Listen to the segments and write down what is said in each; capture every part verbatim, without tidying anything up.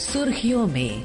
सुर्खियों में।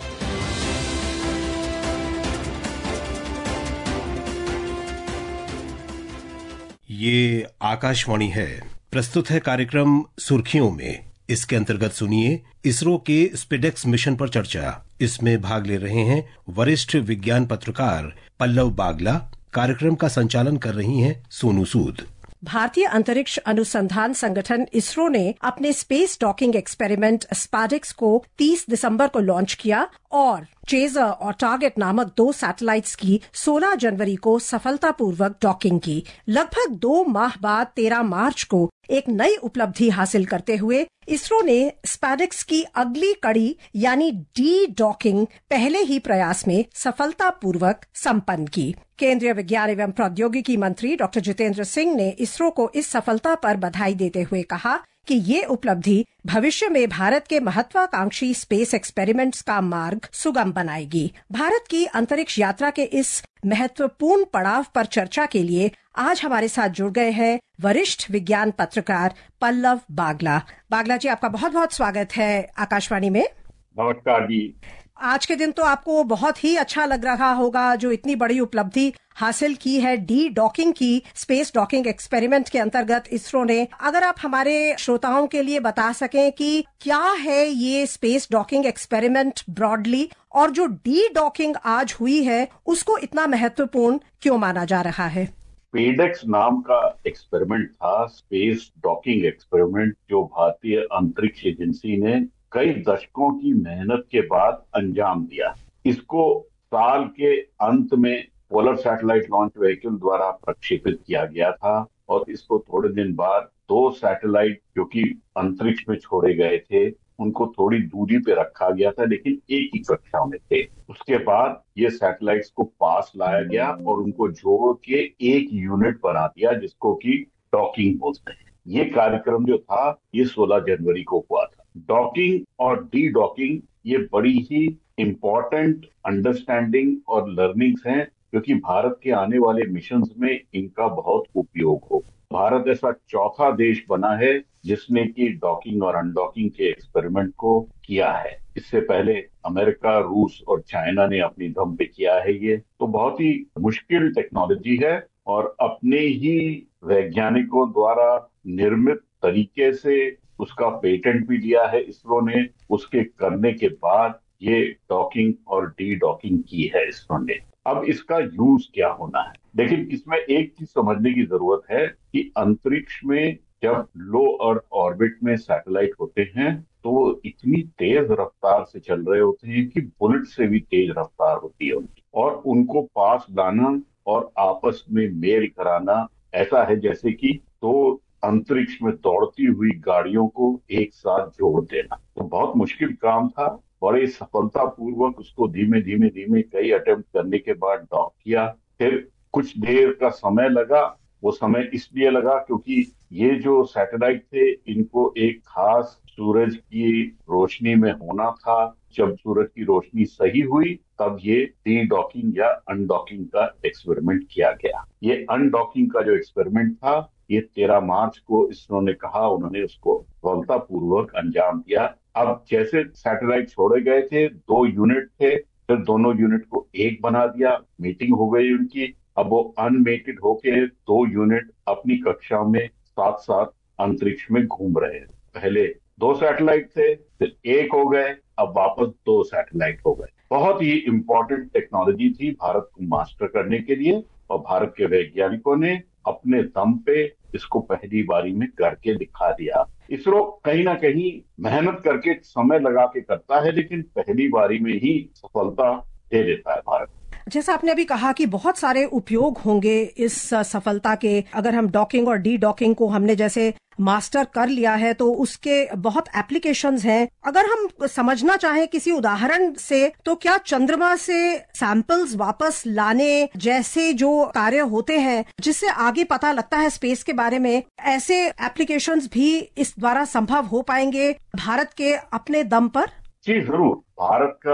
ये आकाशवाणी है। प्रस्तुत है कार्यक्रम सुर्खियों में। इसके अंतर्गत सुनिए इसरो के स्पेडेक्स मिशन पर चर्चा। इसमें भाग ले रहे हैं वरिष्ठ विज्ञान पत्रकार पल्लव बागला। कार्यक्रम का संचालन कर रही हैं सोनू सूद। भारतीय अंतरिक्ष अनुसंधान संगठन इसरो ने अपने स्पेस डॉकिंग एक्सपेरिमेंट स्पेडेक्स को तीस दिसंबर को लॉन्च किया और चेजर और टारगेट नामक दो सैटेलाइट्स की सोलह जनवरी को सफलतापूर्वक डॉकिंग की। लगभग दो माह बाद तेरह मार्च को एक नई उपलब्धि हासिल करते हुए इसरो ने स्पेडेक्स की अगली कड़ी यानी डी डॉकिंग पहले ही प्रयास में सफलतापूर्वक संपन्न की। केंद्रीय विज्ञान एवं प्रौद्योगिकी मंत्री डॉक्टर जितेंद्र सिंह ने इसरो को इस सफलता पर बधाई देते हुए कहा कि ये उपलब्धि भविष्य में भारत के महत्वाकांक्षी स्पेस एक्सपेरिमेंट्स का मार्ग सुगम बनाएगी। भारत की अंतरिक्ष यात्रा के इस महत्वपूर्ण पड़ाव पर चर्चा के लिए आज हमारे साथ जुड़ गए हैं वरिष्ठ विज्ञान पत्रकार पल्लव बागला। बागला जी, आपका बहुत बहुत स्वागत है आकाशवाणी में। नमस्कार जी। आज के दिन तो आपको बहुत ही अच्छा लग रहा होगा जो इतनी बड़ी उपलब्धि हासिल की है डी डॉकिंग की स्पेस डॉकिंग एक्सपेरिमेंट के अंतर्गत इसरो ने। अगर आप हमारे श्रोताओं के लिए बता सकें कि क्या है ये स्पेस डॉकिंग एक्सपेरिमेंट ब्रॉडली, और जो डी डॉकिंग आज हुई है उसको इतना महत्वपूर्ण क्यों माना जा रहा है? स्पेडेक्स नाम का एक्सपेरिमेंट था, स्पेस डॉकिंग एक्सपेरिमेंट, जो भारतीय अंतरिक्ष एजेंसी ने कई दशकों की मेहनत के बाद अंजाम दिया। इसको साल के अंत में पोलर सैटेलाइट लॉन्च व्हीकल द्वारा प्रक्षेपित किया गया था और इसको थोड़े दिन बाद दो सैटेलाइट जो कि अंतरिक्ष में छोड़े गए थे उनको थोड़ी दूरी पे रखा गया था, लेकिन एक ही कक्षा में थे। उसके बाद ये सैटेलाइट्स को पास लाया गया और उनको जोड़ के एक यूनिट बना दिया जिसको कि डॉकिंग बोलते हैं। ये कार्यक्रम जो था ये सोलह जनवरी को हुआ था। डॉकिंग और डी डॉकिंग ये बड़ी ही इम्पोर्टेंट अंडरस्टैंडिंग और लर्निंग्स हैं क्योंकि भारत के आने वाले मिशंस में इनका बहुत उपयोग हो। भारत ऐसा चौथा देश बना है जिसने की डॉकिंग और अनडॉकिंग के एक्सपेरिमेंट को किया है। इससे पहले अमेरिका, रूस और चाइना ने अपनी दम पे किया है। ये तो बहुत ही मुश्किल टेक्नोलॉजी है और अपने ही वैज्ञानिकों द्वारा निर्मित तरीके से उसका पेटेंट भी लिया है इसरो ने। उसके करने के बाद ये डॉकिंग और डी डॉकिंग की है इसरो ने। अब इसका यूज क्या होना है, लेकिन इसमें एक चीज समझने की जरूरत है कि अंतरिक्ष में जब लो अर्थ ऑर्बिट में सैटेलाइट होते हैं तो वो इतनी तेज रफ्तार से चल रहे होते हैं कि बुलेट से भी तेज रफ्तार होती है उनकी, और उनको पास लाना और आपस में मेल कराना ऐसा है जैसे कि दो अंतरिक्ष में दौड़ती हुई गाड़ियों को एक साथ जोड़ देना। तो बहुत मुश्किल काम था। बड़े सफलतापूर्वक उसको धीमे धीमे धीमे कई अटेम्प्ट करने के बाद डॉक किया। फिर कुछ देर का समय लगा। वो समय इसलिए लगा क्योंकि ये जो सैटेलाइट थे इनको एक खास सूरज की रोशनी में होना था। जब सूरज की रोशनी सही हुई तब ये डी डॉकिंग या अनडॉकिंग का एक्सपेरिमेंट किया गया। ये अनडॉकिंग का जो एक्सपेरिमेंट था ये तेरह मार्च को इसरो ने कहा, उन्होंने उसको सफलतापूर्वक अंजाम दिया। अब जैसे सैटेलाइट छोड़े गए थे, दो यूनिट थे, फिर दोनों यूनिट को एक बना दिया, मीटिंग हो गई उनकी। अब वो अनमेटेड होके दो यूनिट अपनी कक्षा में साथ साथ अंतरिक्ष में घूम रहे हैं। पहले दो सैटेलाइट थे, फिर एक हो गए, अब वापस दो सैटेलाइट हो गए। बहुत ही इम्पोर्टेंट टेक्नोलॉजी थी भारत को मास्टर करने के लिए और भारत के वैज्ञानिकों ने अपने दम पे इसको पहली बारी में करके दिखा दिया। इसरो कहीं ना कहीं मेहनत करके समय लगा के करता है, लेकिन पहली बारी में ही सफलता दे देता है भारत। जैसा आपने अभी कहा कि बहुत सारे उपयोग होंगे इस सफलता के। अगर हम डॉकिंग और डी डॉकिंग को हमने जैसे मास्टर कर लिया है तो उसके बहुत एप्लीकेशंस हैं। अगर हम समझना चाहें किसी उदाहरण से तो क्या चंद्रमा से सैंपल्स वापस लाने जैसे जो कार्य होते हैं जिससे आगे पता लगता है स्पेस के बारे में, ऐसे एप्लीकेशंस भी इस द्वारा संभव हो पाएंगे भारत के अपने दम पर? जी जरूर। भारत का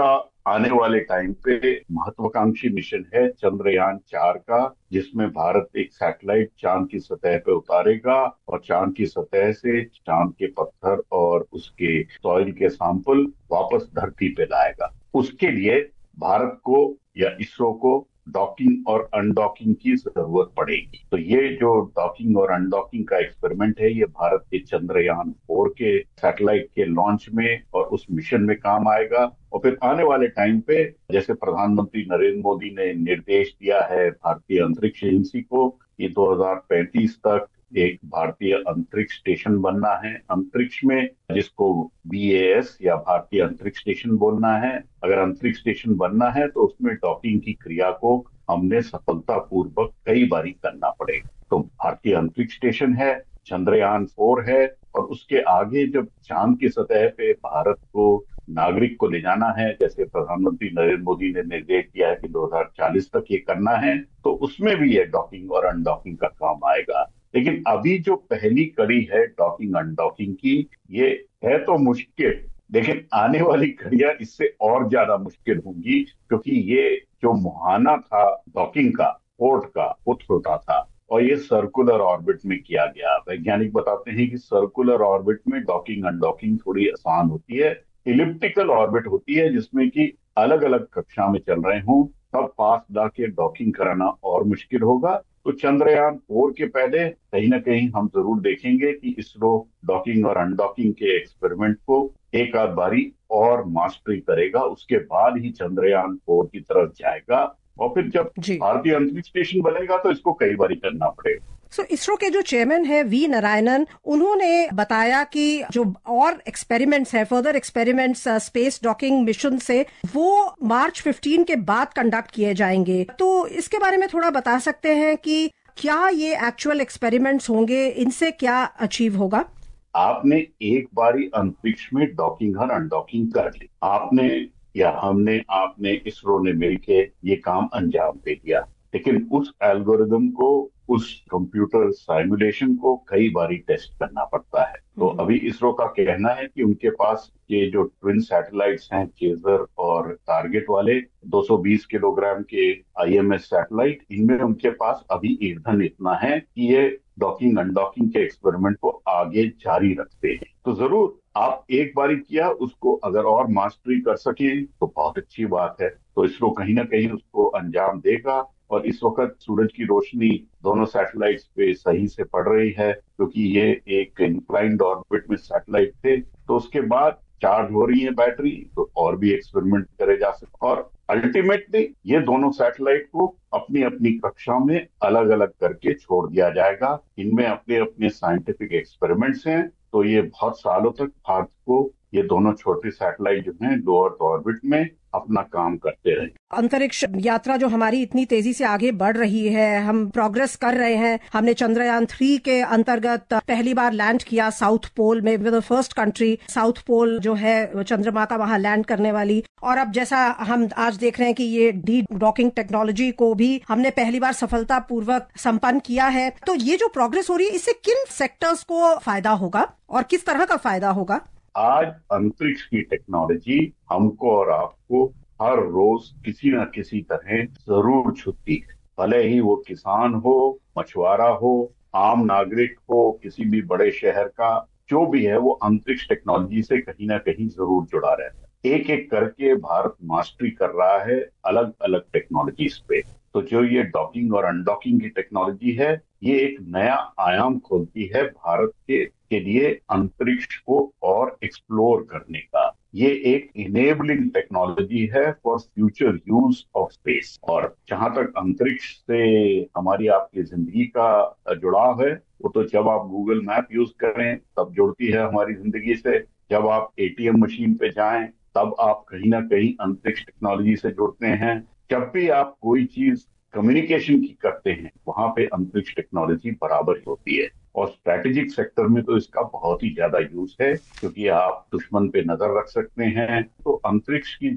आने वाले टाइम पे महत्वाकांक्षी मिशन है चंद्रयान चार का, जिसमें भारत एक सैटेलाइट चांद की सतह पे उतारेगा और चांद की सतह से चांद के पत्थर और उसके सॉइल के सैंपल वापस धरती पे लाएगा। उसके लिए भारत को या इसरो को डॉकिंग और अनडॉकिंग की जरूरत पड़ेगी। तो ये जो डॉकिंग और अनडॉकिंग का एक्सपेरिमेंट है, ये भारत के चंद्रयान फोर के सैटेलाइट के लॉन्च में और उस मिशन में काम आएगा। और फिर आने वाले टाइम पे, जैसे प्रधानमंत्री नरेंद्र मोदी ने निर्देश दिया है भारतीय अंतरिक्ष एजेंसी को, ये दो हज़ार पैंतीस तक एक भारतीय अंतरिक्ष स्टेशन बनना है अंतरिक्ष में, जिसको बी ए एस या भारतीय अंतरिक्ष स्टेशन बोलना है। अगर अंतरिक्ष स्टेशन बनना है तो उसमें डॉकिंग की क्रिया को हमने सफलतापूर्वक कई बारी करना पड़ेगा। तो भारतीय अंतरिक्ष स्टेशन है, चंद्रयान फोर है, और उसके आगे जब चांद की सतह पे भारत को नागरिक को ले जाना है, जैसे प्रधानमंत्री नरेंद्र मोदी ने निर्देश दिया है कि दो हज़ार चालीस तक ये करना है, तो उसमें भी ये डॉकिंग और अनडॉकिंग का काम आएगा। लेकिन अभी जो पहली कड़ी है डॉकिंग अनडॉकिंग की, ये है तो मुश्किल, लेकिन आने वाली कड़ियां इससे और ज्यादा मुश्किल होंगी, क्योंकि ये जो मुहाना था डॉकिंग का, पोर्ट का, वो छोटा था और ये सर्कुलर ऑर्बिट में किया गया। वैज्ञानिक बताते हैं कि सर्कुलर ऑर्बिट में डॉकिंग अनडॉकिंग थोड़ी आसान होती है। इलिप्टिकल ऑर्बिट होती है जिसमें कि अलग अलग कक्षा में चल रहे हों, तब पास जाके डॉकिंग कराना और मुश्किल होगा। तो चंद्रयान फोर के पहले कहीं ना कहीं हम जरूर देखेंगे कि इसरो डॉकिंग और अनडॉकिंग के एक्सपेरिमेंट को एक आध बारी और मास्टरी करेगा, उसके बाद ही चंद्रयान फोर की तरफ जाएगा। और फिर जब भारतीय अंतरिक्ष स्टेशन बनेगा तो इसको कई बारी करना पड़ेगा। सो so, इसरो के जो चेयरमैन है वी नारायणन, उन्होंने बताया कि जो और एक्सपेरिमेंट्स है, further experiments space docking mission से, वो मार्च पंद्रह के बाद कंडक्ट किए जाएंगे। तो इसके बारे में थोड़ा बता सकते हैं कि क्या ये एक्चुअल एक्सपेरिमेंट्स होंगे, इनसे क्या अचीव होगा? आपने एक बारी अंतरिक्ष में डॉकिंग और अनडॉकिंग कर ली, आपने या हमने, आपने, इसरो ने मिलके ये काम अंजाम दे दिया, लेकिन उस एल्गोरिदम को, उस कंप्यूटर साइमुलेशन को कई बारी टेस्ट करना पड़ता है। तो अभी इसरो का कहना है कि उनके पास ये जो ट्विन सैटेलाइट्स हैं, चेजर और टारगेट वाले दो सौ बीस किलोग्राम के आई एम एस सैटेलाइट, इनमें उनके पास अभी ईंधन इतना है कि ये डॉकिंग अनडॉकिंग के एक्सपेरिमेंट को आगे जारी रखते हैं। तो जरूर आप एक बारी किया, उसको अगर और मास्टरी कर सके तो बहुत अच्छी बात है। तो इसरो कहीं ना कहीं उसको अंजाम देगा। और इस वक्त सूरज की रोशनी दोनों सैटेलाइट्स पे सही से पड़ रही है, क्योंकि ये एक इंक्लाइंड ऑर्बिट में सैटेलाइट थे। तो उसके बाद चार्ज हो रही है बैटरी, तो और भी एक्सपेरिमेंट करे जा सकते। और अल्टीमेटली ये दोनों सैटेलाइट को अपनी अपनी कक्षा में अलग अलग करके छोड़ दिया जाएगा। इनमें अपने अपने साइंटिफिक एक्सपेरिमेंट्स हैं। तो ये बहुत सालों तक भारत को ये दोनों छोटे सैटेलाइट जो हैं लो अर्थ ऑर्बिट में अपना काम करते रहे। अंतरिक्ष यात्रा जो हमारी इतनी तेजी से आगे बढ़ रही है, हम प्रोग्रेस कर रहे हैं। हमने चंद्रयान थ्री के अंतर्गत पहली बार लैंड किया साउथ पोल में, with the first country south pole जो है चंद्रमा का वहां लैंड करने वाली। और अब जैसा हम आज देख रहे हैं कि ये डी डॉकिंग टेक्नोलॉजी को भी हमने पहली बार सफलतापूर्वक संपन्न किया है। तो ये जो प्रोग्रेस हो रही है, इससे किन सेक्टर्स को फायदा होगा और किस तरह का फायदा होगा? आज अंतरिक्ष की टेक्नोलॉजी हमको और आपको हर रोज किसी न किसी तरह जरूर छूती है। भले ही वो किसान हो, मछुआरा हो, आम नागरिक हो, किसी भी बड़े शहर का, जो भी है, वो अंतरिक्ष टेक्नोलॉजी से कहीं ना कहीं जरूर जुड़ा रहता है। एक एक करके भारत मास्टरी कर रहा है अलग अलग टेक्नोलॉजीज पे। तो जो ये डॉकिंग और अनडॉकिंग की टेक्नोलॉजी है, ये एक नया आयाम खोलती है भारत के के लिए अंतरिक्ष को और एक्सप्लोर करने का। ये एक इनेबलिंग टेक्नोलॉजी है for future use of space. और जहां तक अंतरिक्ष से हमारी आपकी जिंदगी का जुड़ाव है, वो तो जब आप गूगल मैप यूज करें तब जुड़ती है हमारी जिंदगी से। जब आप ए टी एम मशीन पे जाएं तब आप कहीं ना कहीं अंतरिक्ष टेक्नोलॉजी से जुड़ते हैं। जब भी आप कोई चीज कम्युनिकेशन की करते हैं, वहां पे अंतरिक्ष टेक्नोलॉजी बराबर ही होती है। और स्ट्रैटेजिक सेक्टर में तो इसका बहुत ही ज्यादा यूज है, क्योंकि आप दुश्मन पे नजर रख सकते हैं। तो अंतरिक्ष की जो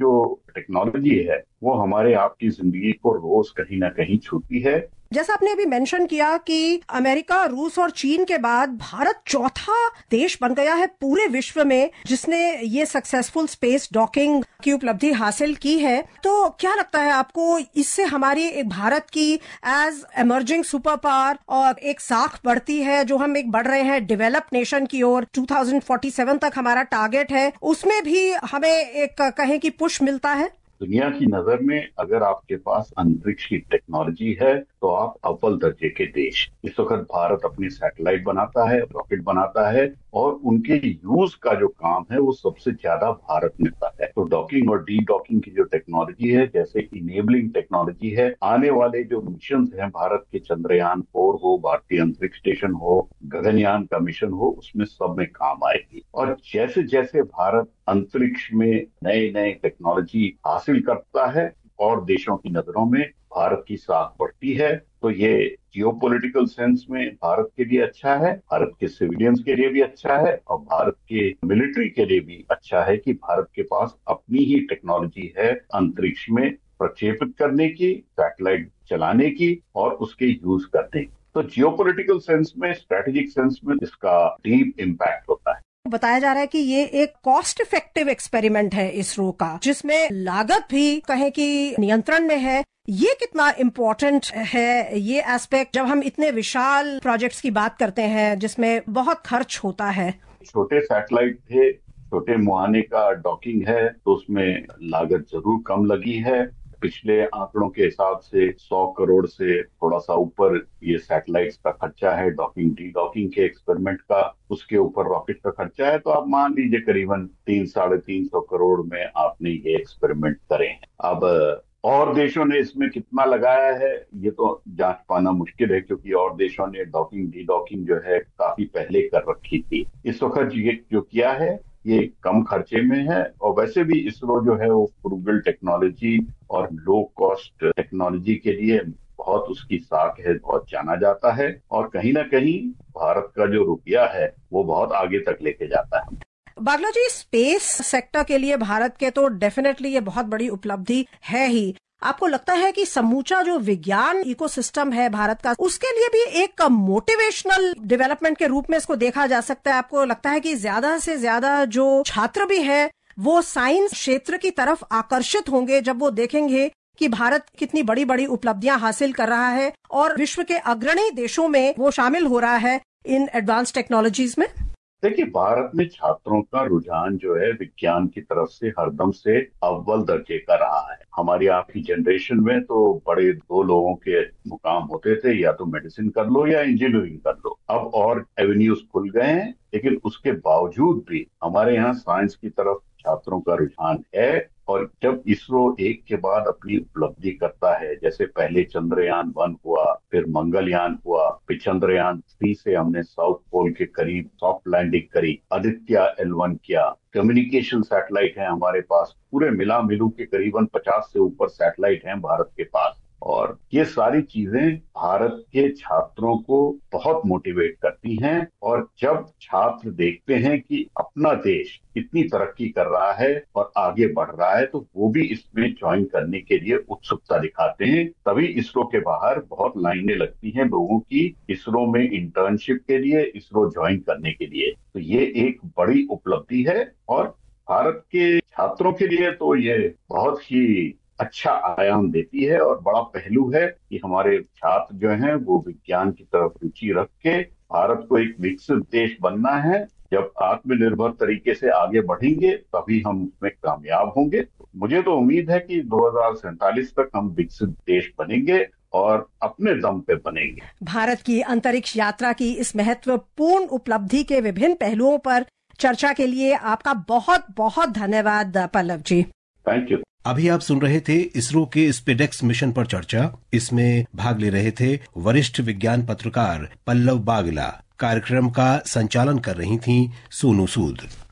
टेक्नोलॉजी है वो हमारे आपकी जिंदगी को रोज कहीं ना कहीं छूती है। जैसा आपने अभी मेंशन किया कि अमेरिका, रूस और चीन के बाद भारत चौथा देश बन गया है पूरे विश्व में जिसने ये सक्सेसफुल स्पेस डॉकिंग की उपलब्धि हासिल की है। तो क्या लगता है आपको, इससे हमारी एक भारत की एज इमर्जिंग सुपर पावर और एक साख बढ़ती है, जो हम एक बढ़ रहे हैं डेवलप्ड नेशन की ओर, दो हज़ार सैंतालीस तक हमारा टारगेट है, उसमें भी हमें एक कहें कि पुश मिलता है? दुनिया की नजर में अगर आपके पास अंतरिक्ष की टेक्नोलॉजी है तो आप अव्वल दर्जे के देश। इस वक्त भारत अपनी सैटेलाइट बनाता है, रॉकेट बनाता है और उनके यूज का जो काम है वो सबसे ज्यादा भारत में होता है। तो डॉकिंग और डी डॉकिंग की जो टेक्नोलॉजी है, जैसे इनेबलिंग टेक्नोलॉजी है, आने वाले जो मिशन हैं भारत के, चंद्रयान फोर हो, भारतीय अंतरिक्ष स्टेशन हो, गगनयान का मिशन हो, उसमें सब में काम आएगी। और जैसे जैसे भारत अंतरिक्ष में नए नए टेक्नोलॉजी हासिल करता है और देशों की नजरों में भारत की साख बढ़ती है, तो ये जियोपॉलिटिकल सेंस में भारत के लिए अच्छा है, भारत के सिविलियंस के लिए भी अच्छा है और भारत के मिलिट्री के लिए भी अच्छा है कि भारत के पास अपनी ही टेक्नोलॉजी है अंतरिक्ष में प्रक्षेपित करने की, सैटेलाइट चलाने की और उसके यूज करने की। तो जियोपॉलिटिकल सेंस में, स्ट्रेटेजिक सेंस में इसका डीप इम्पैक्ट होता है। बताया जा रहा है कि ये एक कॉस्ट इफेक्टिव एक्सपेरिमेंट है इसरो का, जिसमें लागत भी कहें कि नियंत्रण में है। ये कितना इम्पोर्टेंट है ये एस्पेक्ट, जब हम इतने विशाल प्रोजेक्ट्स की बात करते हैं जिसमें बहुत खर्च होता है? छोटे सैटेलाइट थे, छोटे मुहाने का डॉकिंग है, तो उसमें लागत जरूर कम लगी है। पिछले आंकड़ों के हिसाब से सौ करोड़ से थोड़ा सा ऊपर ये सैटेलाइट्स का खर्चा है, डॉकिंग डी डॉकिंग के एक्सपेरिमेंट का, उसके ऊपर रॉकेट का खर्चा है। तो आप मान लीजिए करीबन तीन साढ़े तीन सौ करोड़ में आपने ये एक्सपेरिमेंट करे हैं। अब और देशों ने इसमें कितना लगाया है ये तो जांच पाना मुश्किल है, क्योंकि और देशों ने डॉकिंग डी डॉकिंग जो है काफी पहले कर रखी थी। इस वक्त ये जो किया है ये कम खर्चे में है। और वैसे भी इसरो जो है वो फ्रूगल टेक्नोलॉजी और लो कॉस्ट टेक्नोलॉजी के लिए बहुत उसकी साख है, बहुत जाना जाता है और कहीं ना कहीं भारत का जो रुपया है वो बहुत आगे तक लेके जाता है। बागला जी, स्पेस सेक्टर के लिए भारत के तो डेफिनेटली ये बहुत बड़ी उपलब्धि है ही। आपको लगता है कि समूचा जो विज्ञान इकोसिस्टम है भारत का, उसके लिए भी एक मोटिवेशनल डेवलपमेंट के रूप में इसको देखा जा सकता है? आपको लगता है कि ज्यादा से ज्यादा जो छात्र भी है वो साइंस क्षेत्र की तरफ आकर्षित होंगे जब वो देखेंगे कि भारत कितनी बड़ी बड़ी उपलब्धियां हासिल कर रहा है और विश्व के अग्रणी देशों में वो शामिल हो रहा है इन एडवांस टेक्नोलॉजीज में? देखिए, भारत में छात्रों का रुझान जो है विज्ञान की तरफ से हरदम से अव्वल दर्जे का रहा है। हमारी आपकी जनरेशन में तो बड़े दो लोगों के मुकाम होते थे, या तो मेडिसिन कर लो या इंजीनियरिंग कर लो। अब और एवेन्यूज खुल गए हैं, लेकिन उसके बावजूद भी हमारे यहाँ साइंस की तरफ छात्रों का रुझान है। और जब इसरो एक के बाद अपनी उपलब्धि करता है, जैसे पहले चंद्रयान वन हुआ, फिर मंगलयान हुआ, फिर चंद्रयान थ्री से हमने साउथ पोल के करीब सॉफ्ट लैंडिंग करी, आदित्य एल वन किया, कम्युनिकेशन सैटेलाइट है हमारे पास, पूरे मिला मिलू के करीबन पचास से ऊपर सैटेलाइट हैं भारत के पास। और ये सारी चीजें भारत के छात्रों को बहुत मोटिवेट करती हैं। और जब छात्र देखते हैं कि अपना देश इतनी तरक्की कर रहा है और आगे बढ़ रहा है, तो वो भी इसमें ज्वाइन करने के लिए उत्सुकता दिखाते हैं। तभी इसरो के बाहर बहुत लाइनें लगती हैं लोगों की इसरो में इंटर्नशिप के लिए, इसरो ज्वाइन करने के लिए। तो ये एक बड़ी उपलब्धि है और भारत के छात्रों के लिए तो ये बहुत ही अच्छा आयाम देती है और बड़ा पहलू है कि हमारे छात्र जो हैं वो विज्ञान की तरफ रुचि रख के भारत को एक विकसित देश बनना है। जब आत्मनिर्भर तरीके से आगे बढ़ेंगे तभी हम उसमें कामयाब होंगे। मुझे तो उम्मीद है कि दो हज़ार सैंतालीस तक हम विकसित देश बनेंगे और अपने दम पे बनेंगे। भारत की अंतरिक्ष यात्रा की इस महत्वपूर्ण उपलब्धि के विभिन्न पहलुओं पर चर्चा के लिए आपका बहुत बहुत धन्यवाद पल्लव जी। Thank you. अभी आप सुन रहे थे इसरो के स्पेडेक्स मिशन पर चर्चा। इसमें भाग ले रहे थे वरिष्ठ विज्ञान पत्रकार पल्लव बागला। कार्यक्रम का संचालन कर रही थीं सोनू सूद।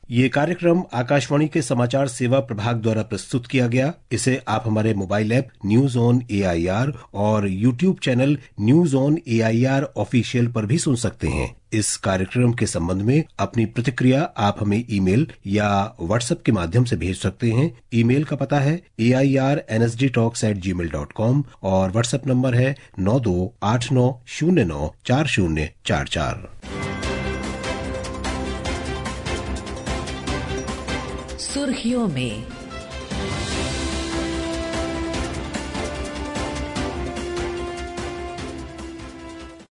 ये कार्यक्रम आकाशवाणी के समाचार सेवा प्रभाग द्वारा प्रस्तुत किया गया। इसे आप हमारे mobile app news on A I R और YouTube channel news on A I R official पर भी सुन सकते हैं। इस कार्यक्रम के संबंध में अपनी प्रतिक्रिया आप हमें ईमेल या व्हाट्सएप के माध्यम से भेज सकते हैं। ईमेल का पता है A I R N S D talks at G mail dot com और व्हाट्सएप नंबर है नौ दो आठ नौ शून्य नौ चार शून्य चार चार। सुर्खियों में